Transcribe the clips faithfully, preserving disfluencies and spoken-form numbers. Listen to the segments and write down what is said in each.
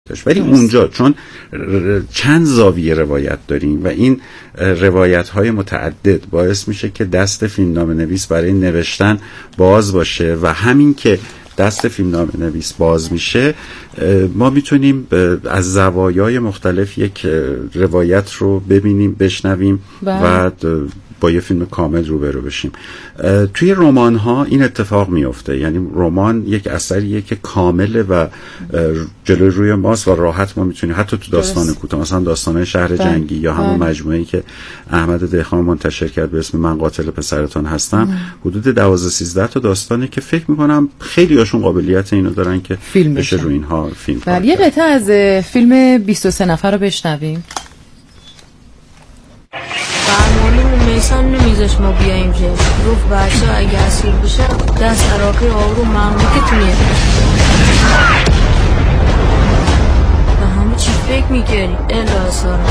ولی اونجا چون چند زاویه روایت داریم و این روایت های متعدد باعث میشه که دست فیلمنامه نویس برای نوشتن باز باشه و همین که دست فیلمنامه نویس باز میشه ما میتونیم از زوایای مختلف یک روایت رو ببینیم، بشنویم و با یه فیلم کامل روبرو بشیم. توی رمان ها این اتفاق میفته، یعنی رمان یک اثریه که کامله و جلوی روی ماست و راحت ما میتونیم حتی تو داستان کوتاه، مثلا داستان‌های شهر جنگی یا همون مجموعه‌ای که احمد دهخان منتشر کرد به اسم من قاتل پسرتان هستم، حدود دوازده سیزده تا داستانی که فکر میکنم خیلی هاشون قابلیت اینو دارن که فیلم بشه روی اینها فیلم کنن. یه قطعه از فیلم بیست و سه نفر رو بشنویم. میسان نمیذاش ما بیاییم جه گفت بچه ها اگه اسیر بشه دست عراقی آورو مملکتونه و همه چی فکر میکردی الا اصلا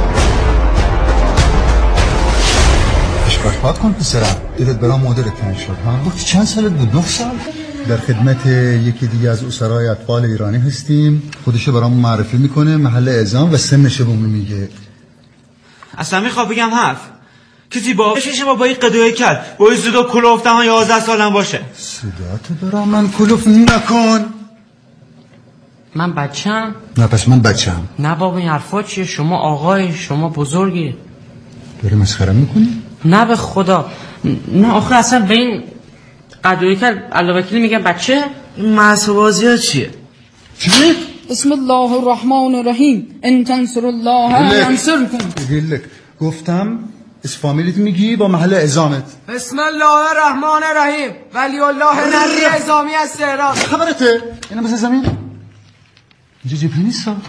اشکاش پاد کن پسرم، دلت برام مادرت کنی شد ها؟ گفتی چند سالت بود؟ نه سال؟ در خدمت یکی دیگه از اسرای اطفال ایرانی هستیم، خودشو برام معرفی میکنه، محل اعزام و سنش بهمون میگه. اصلا میخوام بگم حرف کسی با بشه ما با این قدوه کرد با این صدا کلوفتم ها یازده سالم باشه. صداتو برا من کلوف نکن. من بچم؟ نه پس من بچم. نه بابا این حرفا چیه؟ شما آقای شما بزرگی. داری مسخره میکنی؟ نه به خدا نه آخه اصلا به این قدوه کرد علاوه وکیلی میگن بچه. این محصبازی ها چیه؟ چی؟ بسم الله الرحمن الرحیم ان تنصر الله ینصرکم. بگیلک گفتم اسم فامیلیت میگی با محل اعزامت. بسم الله الرحمن الرحیم ولی الله نری اعزامی از تهران. خبرته اینا مثل زمین اینجا جبهه نیست ها.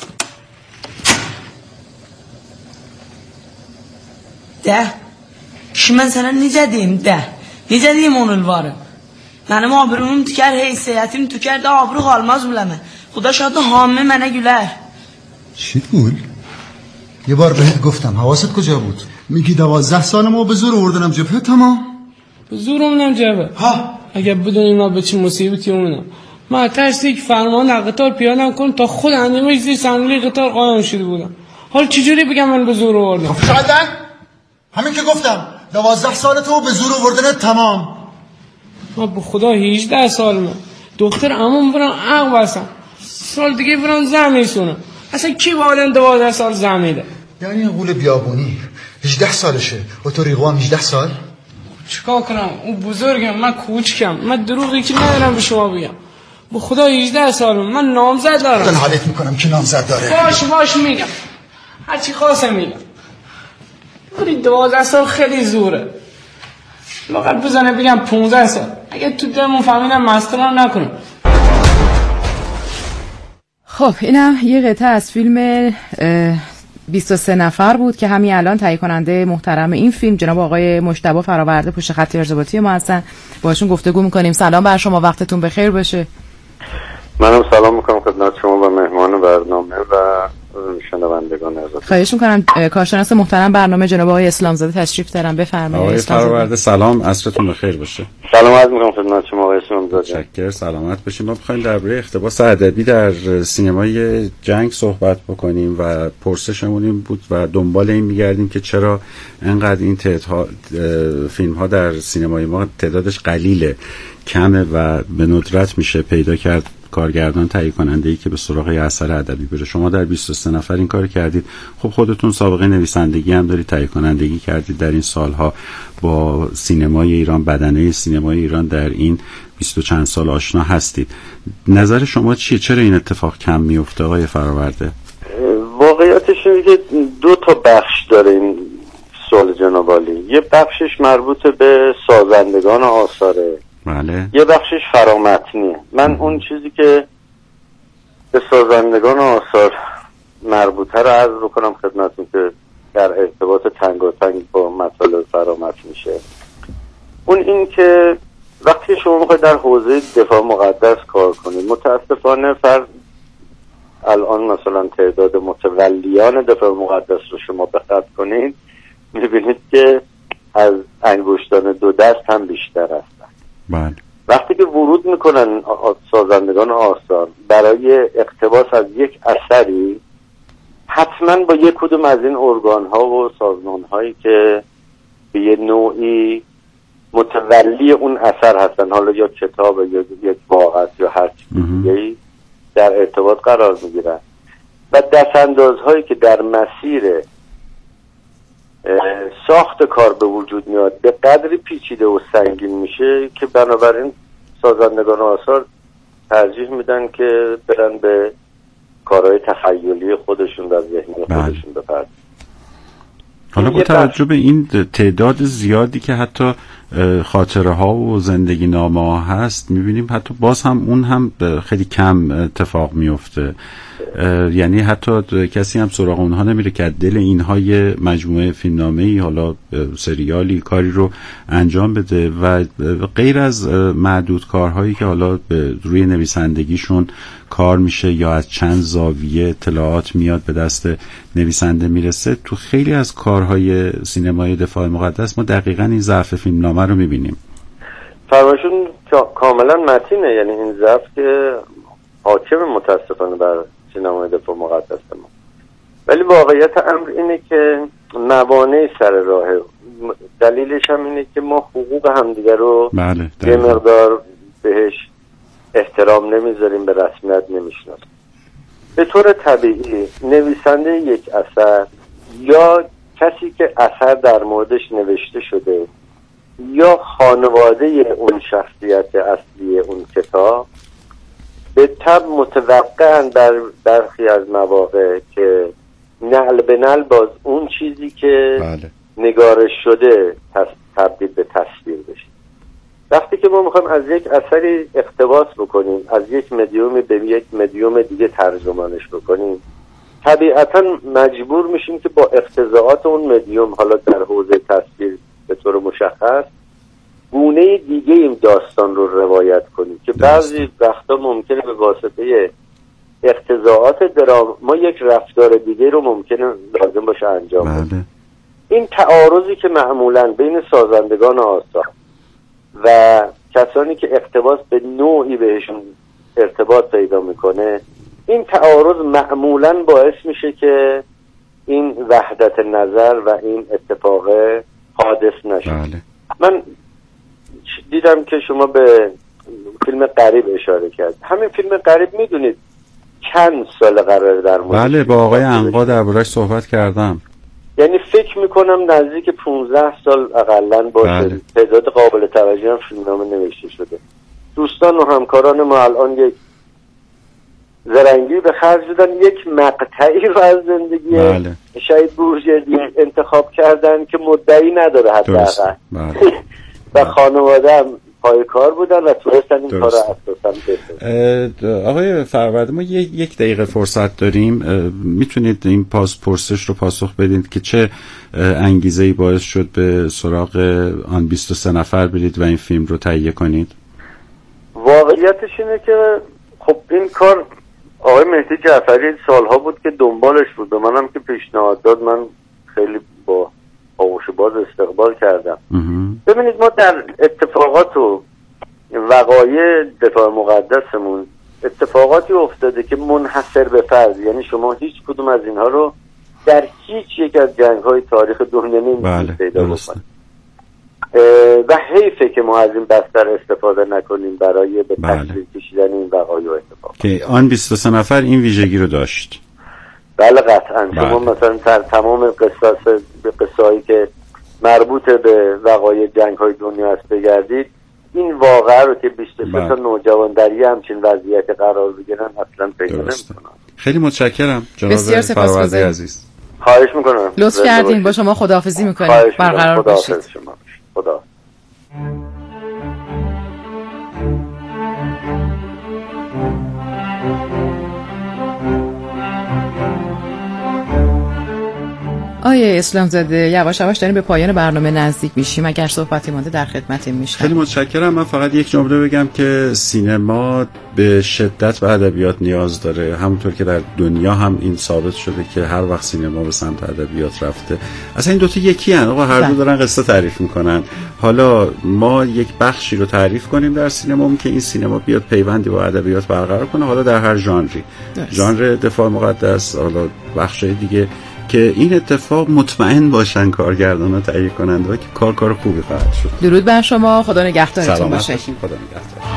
ده کی مثلا نزدیم ده نزدیم اون الواره منم آبروم تو کرد حیثیتیم تو کرد آبرو غالماز بلمه خدا شاید حامه منه گلر. چی گول؟ یه بار بهت گفتم حواست کجا بود؟ میگی دوازده سالم و به زور آوردنم جبهه. تمام به زور اومدم جبهه ها. اگه بدونیم ما به چه مصیبتی اومدم من ترسی که فرمان در قطار پیادم کنم تا خود اندیمش زیر صندلی قطار قایم شده بودم. حالا چجوری بگم من به زور آوردم؟ شایدن همین که گفتم دوازده سالتو به زور آوردن. تمام. ما به خدا هجده سالمه دختر عموم برام عقل بستم سال دیگه برام زن میسونم. اصلا کی والدین دوازده سال زن میده؟ یعنی این غول بیابونی هجده سالشه و تو ریغوام هجده سال؟ چیکار کنم؟ اون بزرگم من کوچکم. من دروغی که ندارم به شما بگم. به خدا هجده سالم من نامزد دارم. من حالت میکنم که نامزد داره. باش باش میگم هرچی خواستم میگم. ولی دوازده سال خیلی زوره. لاغر بزنه بگم پونزده سال اگه تو دلمون فهمیدم مسخره‌ام نکنم. خب اینم یه قطعه از فیلم بیست و سه نفر بود که همین الان تهیه کننده محترم این فیلم جناب آقای مجتبی فراورده پشت خط ارتباطی ما هستن. باشون گفتگو میکنیم. سلام بر شما، وقتتون بخیر باشه. منم سلام میکنم خدمت شما و مهمان برنامه و شنوندگان عزیز. خواهش میکنم کارشناس محترم برنامه جناب آقای اسلامزاده تشریف دارن بفرمایید. آقای فراورده سلام، عصرتون بخیر باشه. سلام عرض میکنم خدمت شما آقای اسلامزاده. شکر سلامت باشین. ما می‌خوایم درباره اقتباس ادبی در سینمای جنگ صحبت بکنیم و پرسشمون این بود و دنبال این می‌گردیم که چرا انقدر این تعداد فیلم‌ها در سینمای ما تعدادش قلیله، کمه و به ندرت میشه پیدا کرد کارگردان تهیه کننده‌ای که به سراغ اثر ادبی بره. شما در بیست و سه نفر این کار کردید. خب خودتون سابقه نویسندگی هم دارید، تهیه کنندگی کردید در این سالها، با سینمای ایران، بدنه سینمای ایران در این بیست و چند سال آشنا هستید. نظر شما چیه؟ چرا این اتفاق کم میفته آقای فراورده؟ واقعیتش اینه که دو تا بخش داره این سوال جناب عالی. یه بخشش مربوط به سازندگان آثاره، بله. یه بخشش فرامتنیه. من اون چیزی که به سازندگان آثار مربوطه رو عرض بکنم خدمتتون که در ارتباط تنگاتنگ با مطالب فرامتن میشه. اون این که وقتی شما میخواید در حوزه دفاع مقدس کار کنید، متاسفانه فرض الان مثلا تعداد متولیان دفاع مقدس رو شما بخط کنید، میبینید که از انگشتان دو دست هم بیشتر هستن. بله. وقتی که ورود میکنن سازندگان آثار برای اقتباس از یک اثری، حتما با یک کدوم از این ارگان ها و سازمان هایی که به یه نوعی متولی اون اثر هستن، حالا یا کتاب یا یک واقعات یا هر چیز دیگه‌ای، در ارتباط قرار میگیرن و دستاندازهایی که در مسیر ساخت کار به وجود میاد به قدری پیچیده و سنگین میشه که بنابراین سازندگان آثار ترجیح میدن که برن به کارهای تخیلی خودشون و ذهنی خودشون بپردازن. حالا با توجه به این تعداد زیادی که حتی خاطره ها و زندگی نامه ها هست، میبینیم حتی باز هم اون هم خیلی کم اتفاق میفته. یعنی حتی کسی هم سراغ اونها نمیره که دل اینها یه مجموعه فیلمنامه‌ای، حالا سریالی، کاری رو انجام بده و غیر از معدود کارهایی که حالا روی نویسندگیشون کار میشه یا از چند زاویه اطلاعات میاد به دست نویسنده میرسه، تو خیلی از کارهای سینمای دفاع مقدس ما دقیقاً این ضعف فیلمنامه رو میبینیم. فرمایشون کاملا متینه، یعنی این ضعف که حاکم متاسفانه بر سینمای دفاع مقدس ما. ولی واقعیت امر اینه که موانع سر راهه. دلیلش هم اینه که ما حقوق همدیگه رو بله یه مقدار بهش احترام نمیذاریم، به رسمیت نمیشناسیم. به طور طبیعی نویسنده یک اثر یا کسی که اثر در موردش نوشته شده یا خانواده اون شخصیت اصلی اون کتاب به طب متوقعن در برخی از مواقع که نعل به نعل باز اون چیزی که بله. نگارش شده تبدیل به تصویر بشه. وقتی که ما میخوایم از یک اثری اقتباس بکنیم، از یک مدیومی به یک مدیوم دیگه ترجمانش بکنیم، طبیعتا مجبور میشیم که با اقتضاعات اون مدیوم، حالا در حوزه تصویر به طور مشخص، گونه دیگه این داستان رو روایت کنیم که بعضی وقتا ممکنه به واسطه اقتضاعات درام ما یک رفتار دیگه رو ممکنه لازم باشه انجام بدیم. این تعارضی که معمولاً بین سازندگان آثار و کسانی که اقتباس به نوعی بهشون ارتباط پیدا میکنه، این تعارض معمولاً باعث میشه که این وحدت نظر و این اتفاق حادث نشه. بله. من دیدم که شما به فیلم قریب اشاره کرد. همین فیلم قریب میدونید چند سال قرار در مورد؟ بله، با آقای عنقا درباره‌اش صحبت کردم. یعنی فکر میکنم نزدیک پونزده سال اقلن باشه. بله. تعداد قابل توجهی هم فیلمنامه نوشته شده. دوستان و همکاران ما الان یک زرنگی به خرج دادن، یک مقطعی رو از زندگی بله. شهید بورژردی انتخاب کردن که مدعی نداره حداقل. بله. و خانواده هم پای کار بودن و تونستن این کار رو اساساً بکنن. آقای فرورده، ما یک دقیقه فرصت داریم، میتونید این پاس پرسش رو پاسخ بدید که چه انگیزه‌ای باعث شد به سراغ آن بیست و سه نفر برید و این فیلم رو تهیه کنید؟ واقعیتش اینه که خب این کار آقای مهدی جعفری سالها بود که دنبالش بود، به منم که پیشنهاد داد من خیلی با آغوش باز استقبال کردم. ببینید ما در اتفاقات و وقایع دفاع مقدسمون اتفاقاتی افتاده که منحصر به فرد، یعنی شما هیچ کدوم از اینها رو در هیچ یک از جنگ‌های تاریخ دنیا نمی‌تونید پیدا بکنید و حیفه که ما از این بستر استفاده نکنیم برای به تصویر کشیدن این وقایع و اتفاقات. که آن بیست و سه نفر این ویژگی رو داشت. بله قطعا. بله. شما مثلا در تمام قصص قصه‌ای که مربوط به وقایع جنگ‌های دنیا است بگردید، این واقعه رو که بیست و سه تا نوجوان در یه همچین وضعیتی قرار بگیرن اصلا پیدا نمی‌کنن. خیلی متشکرم جناب فرورده عزیز. خواهش می‌کنم. لطف کردین. با شما خداحافظی می‌کنیم. برقرار باشید. خدا. آیه اسلام زاده، یواش یواش داریم به پایان برنامه نزدیک میشیم. اگر صحبتی مونده در خدمتتون میشم. خیلی متشکرم. من فقط یک جمله بگم که سینما به شدت به ادبیات نیاز داره، همونطور که در دنیا هم این ثابت شده که هر وقت سینما به سمت ادبیات رفته، اصلا این دوتا یکی هن. آقا هر دو دارن قصه تعریف میکنن. حالا ما یک بخشی رو تعریف کنیم در سینما که این سینما بیاد پیوندی با ادبیات برقرار کنه، حالا در هر ژانری، ژانر دفاع مقدس، حالا بخشای دیگه، که این اتفاق مطمئن باشن کارگردانا تهیه کننده که کار کار خوبی خواهد شد. درود بر شما، خدا نگهدارتون باشه. سلامت باشین، خدا نگهدار.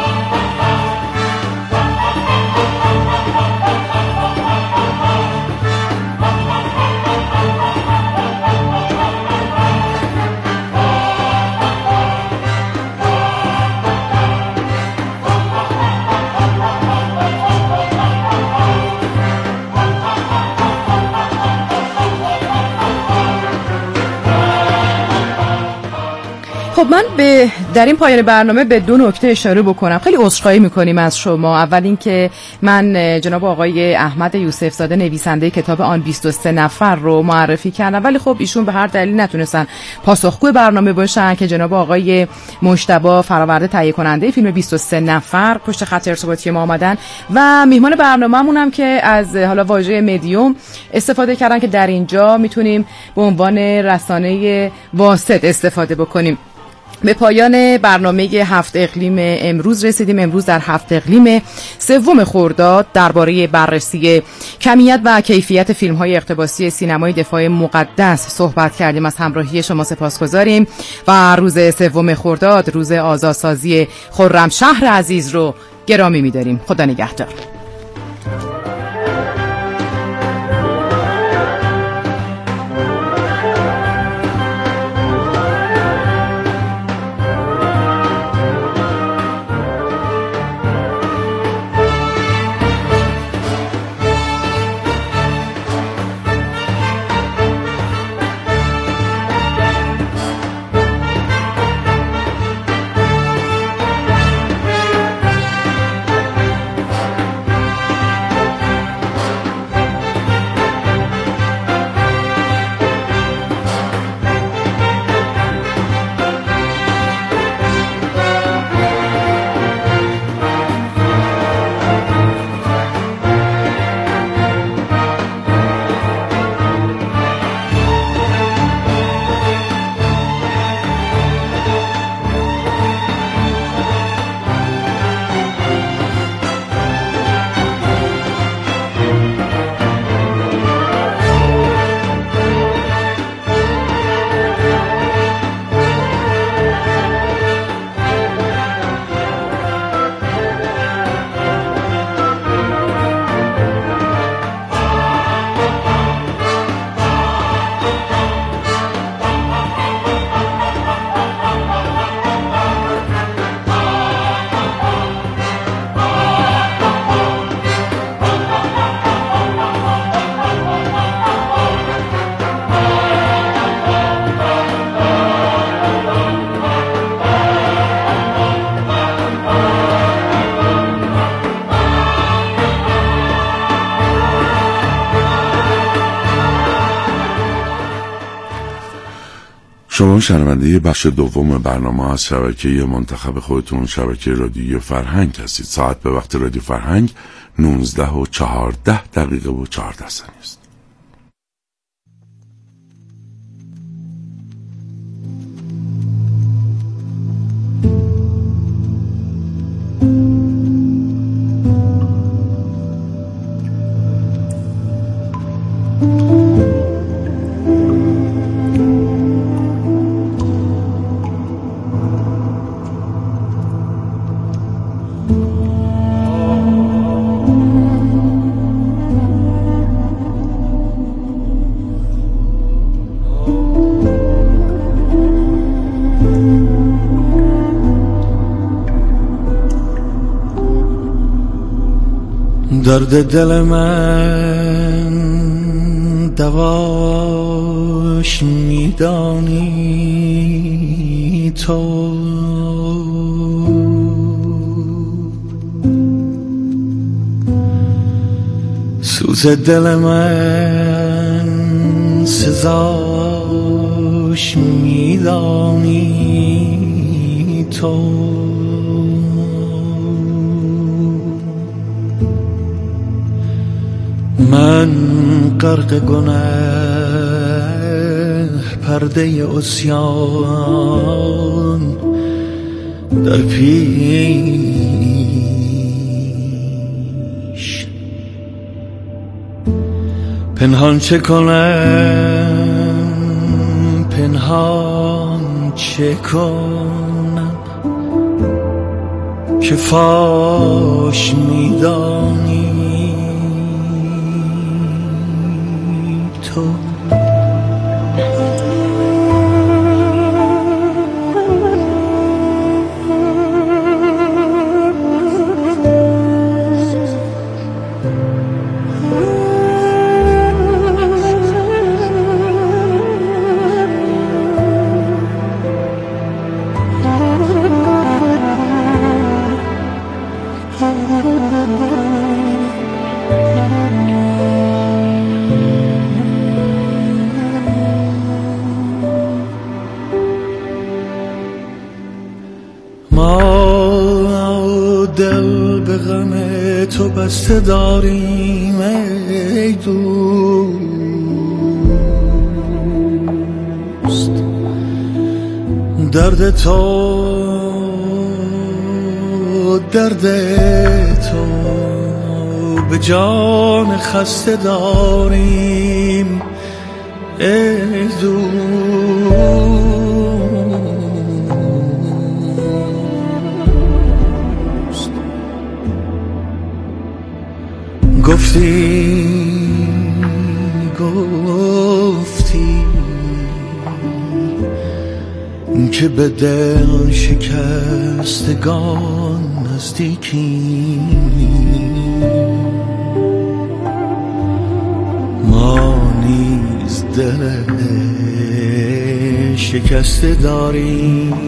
خب من به در این پایان برنامه به دو نکته اشاره بکنم. خیلی عذرخواهی میکنیم از شما. اول اینکه من جناب آقای احمد یوسف زاده نویسنده کتاب آن بیست و سه نفر رو معرفی کردم، ولی خب ایشون به هر دلیل نتونستن پاسخگوی برنامه باشن که جناب آقای مجتبی فراورده تهیه کننده فیلم بیست و سه نفر پشت خط ارتباطی ما آمدن و میهمان برنامه‌مون هم که از حالا واژه مدیوم استفاده کردن که در اینجا میتونیم به عنوان رسانه واسط استفاده بکنیم. به پایان برنامه هفت اقلیم امروز رسیدیم. امروز در هفت اقلیم سوم خرداد درباره بررسی کمیت و کیفیت فیلم‌های اقتباسی سینمای دفاع مقدس صحبت کردیم. از همراهی شما سپاسگزاریم و روز سوم خرداد، روز آزادسازی خرمشهر عزیز رو گرامی می‌داریم. خدا نگهدار. شما شنونده بخش دوم برنامه از شبکه منتخب خودتون، شبکه رادیو فرهنگ هستید. ساعت به وقت رادیو فرهنگ نوزده و چهارده دقیقه و چهارده ثانیه است. درد دل من دواش میدانی تو، سوز دل من سزاش میدانی تو. من غرق گناه پرده عصیان در پیش، پنهان چه کنم پنهان چه کنم که فاش میدانی تو. دل به غم تو بسته داریم ای دوست، درد تو درد تو به جان خسته داریم ای دوست. گفتی گفتی که به دل شکستگان نزدیکی، ما نیز دل شکسته داریم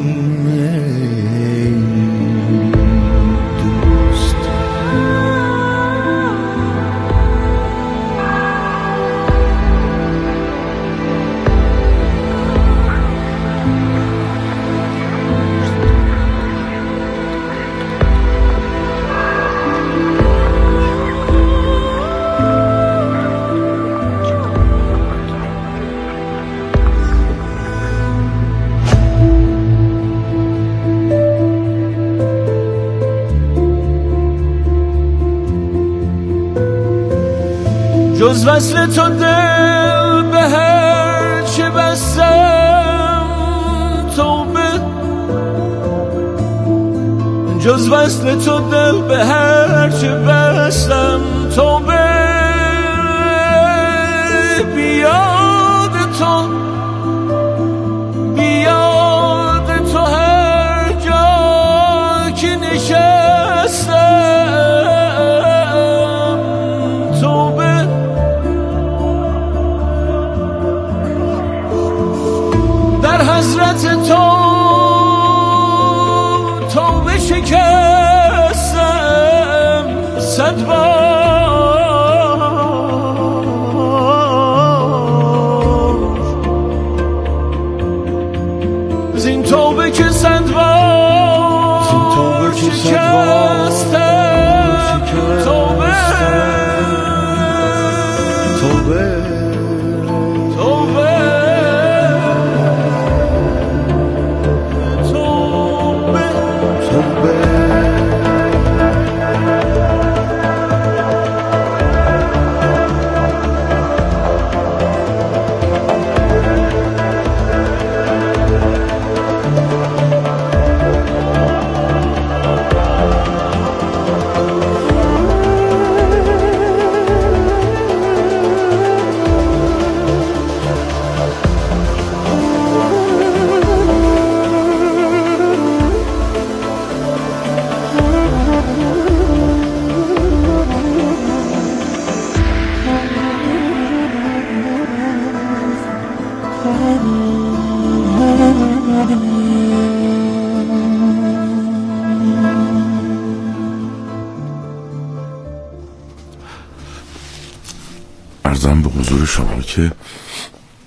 جز وصل تو دل به هر چه بستم توبه، جز وصل تو دل به هر چه بستم توبه، بیاد تو بیاد تو هر جا که نشستم توبه، در حضرت تو توبه شکستم صد بار، زین توبه که صد بار شکستم توبه توبه عرضم به حضور شما که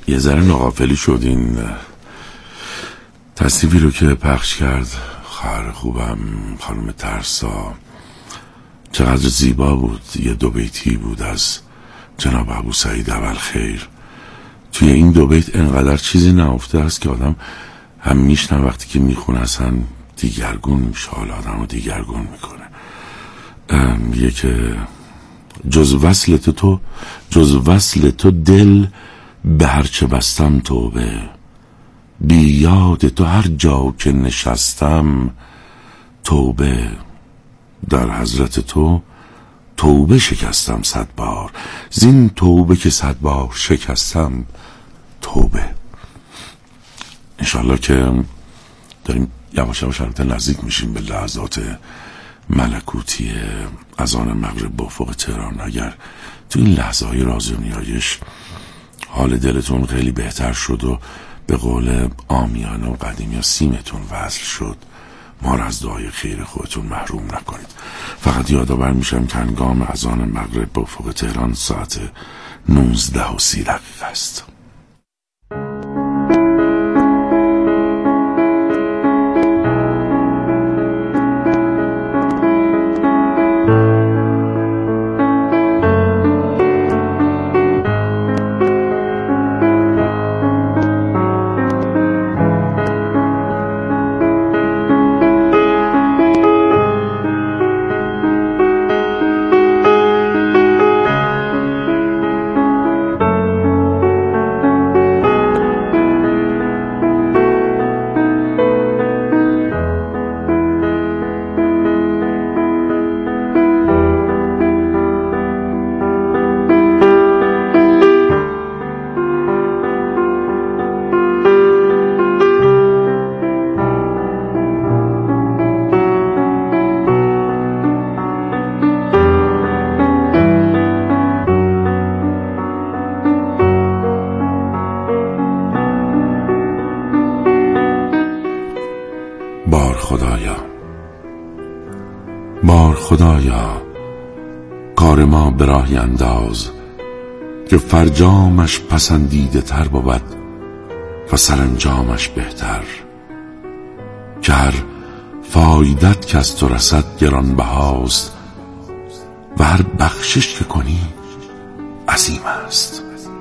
یه ذره ناغافلی شد این تصنیفی رو که پخش کرد خواهر خوبم خانم ترسا. چقدر زیبا بود. یه دو بیتی بود از جناب ابو سعید اولخیر. توی این دو بیت انقدر چیزی نهفته است که آدم هم میشنه وقتی که میخونه اصلا دیگرگون میشه، حال آدم رو دیگرگون میکنه. میگه که جز وصل تو جز وصل تو دل به هرچه بستم توبه، بی یاد تو هر جا که نشستم توبه، در حضرت تو توبه شکستم صد بار، زین توبه که صد بار شکستم توبه. انشالله که داریم یواش یواش البته نزدیک میشیم به لحظات ملکوتی اذان مغرب به افق تهران. اگر تو این لحظه های راز و نیایش حال دلتون خیلی بهتر شد و به قول عامیانه و قدیمی ها سیمتون وصل شد، ما را از دعای خیر خودتون محروم نکنید. فقط یادآور میشم که هنگام اذان مغرب به افق تهران ساعت نوزده و سی دقیقه است. خدایا، بار خدایا، کار ما به راهی انداز که فرجامش پسندیده تر بود و سرانجامش بهتر، که هر فایدت که از تو رسد گرانبهاست و هر بخشش که کنی عظیم است.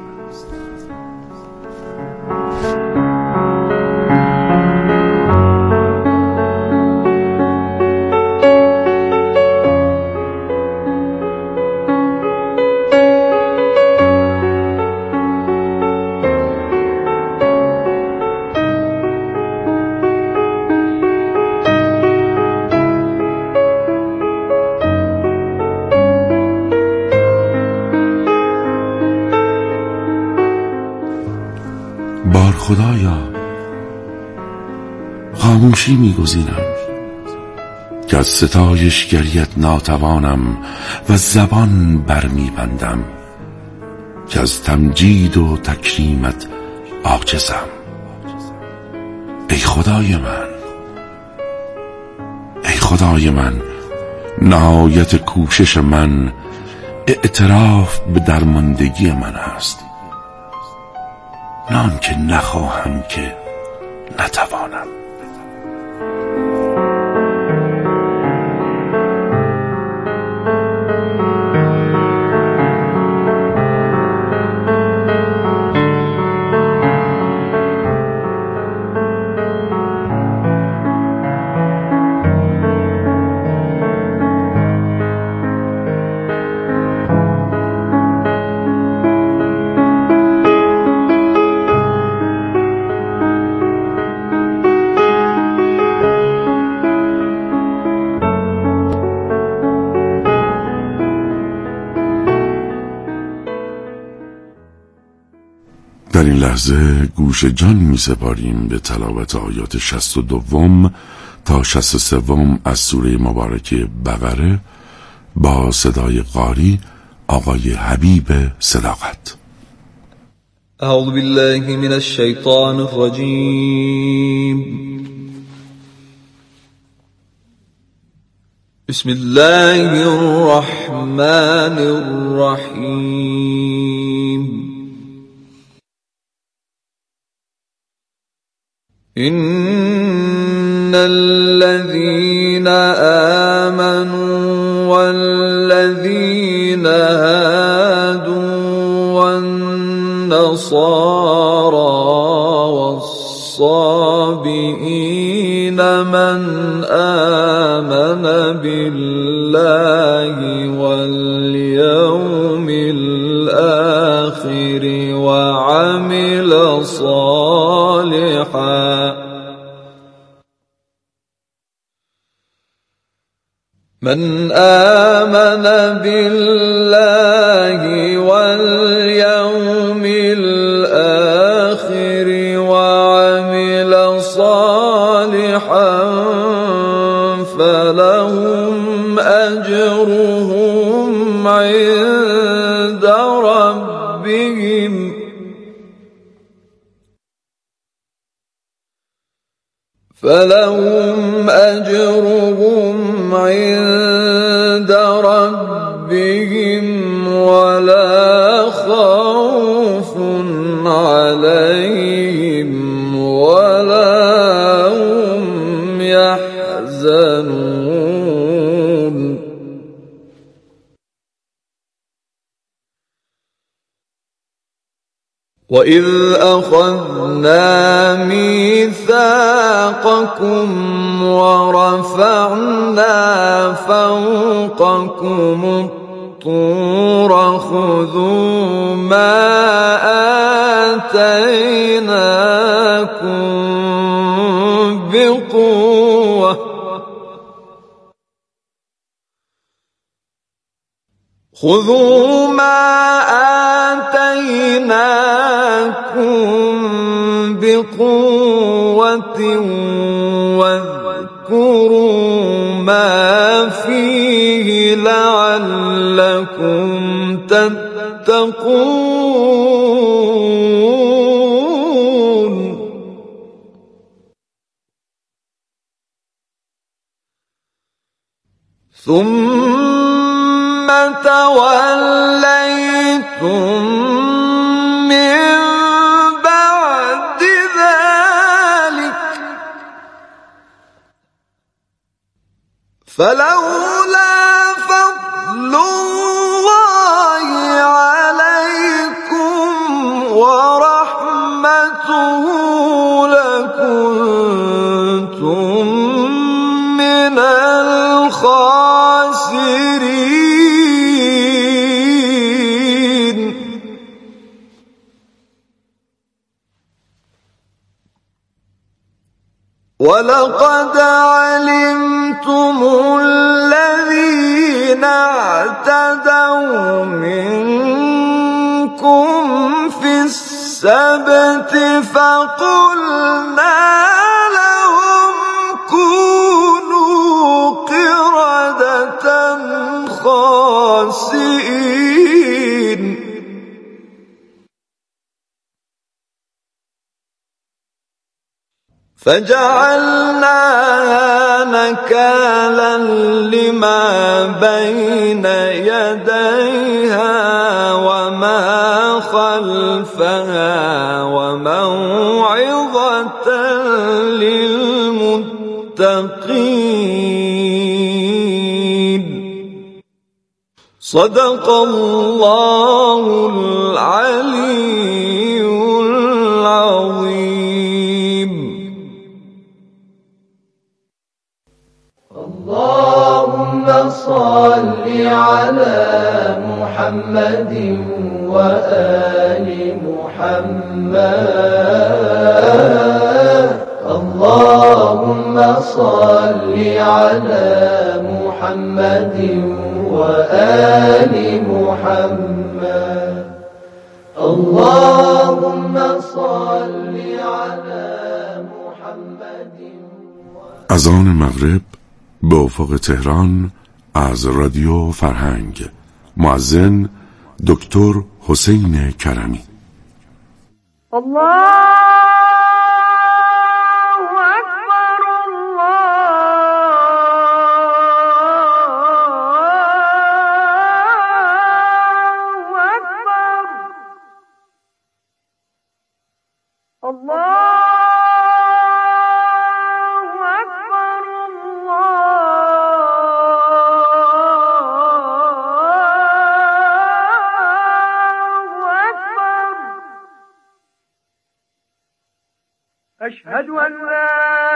بار خدایا، خاموشی می‌گزینم که از ستایش گریت ناتوانم و زبان برمی‌بندم که از تمجید و تکریمت عاجزم. ای خدای من، ای خدای من، نهایت کوشش من اعتراف به درماندگی من است، نه آنکه نخواهم که نتوانم. در این لحظه گوش جان می سپاریم به تلاوت آیات شصت و دوم تا شصت و سوم از سوره مبارکه بقره با صدای قاری آقای حبیب صداقت. اعوذ بالله من الشیطان الرجیم. بسم الله الرحمن الرحیم. إن الذين آمنوا والذين هادوا والنصارى والصابئين من آمن بالله واليوم الآخر وعمل صالحا من آمن بالله واليوم الآخر وعمل صالحا فلهم أجرهم عند ربهم فلهم أجرهم عند ربهم ولا خوف عليهم ولا هم يحزنون وإذ أخذنا ميثاقكم ورفعنا فوقكم الطور خذوا ما آتيناكم بقوة خذوا ما آتيناكم بقوة واذكروا ما فيه لعلكم تتقون ثم توليتم من بعد ذلك فلولا فضل الله عليكم ورحمته لكنتم من الخاسرين ولقد علمتم الذين اعتدوا منكم في السبت فقلنا لهم كونوا قردة خاسئين فجعلناها نكالا لما بين يديها وما خلفها وموعظة للمتقين صدق الله العلي العظيم. اللهم صل على محمد وآل محمد اللهم صل على محمد وآل محمد اللهم صل على محمد. اذان مغرب به افق تهران از رادیو فرهنگ. مؤذن دکتر حسین کرمی. الله الله أشهد أن لا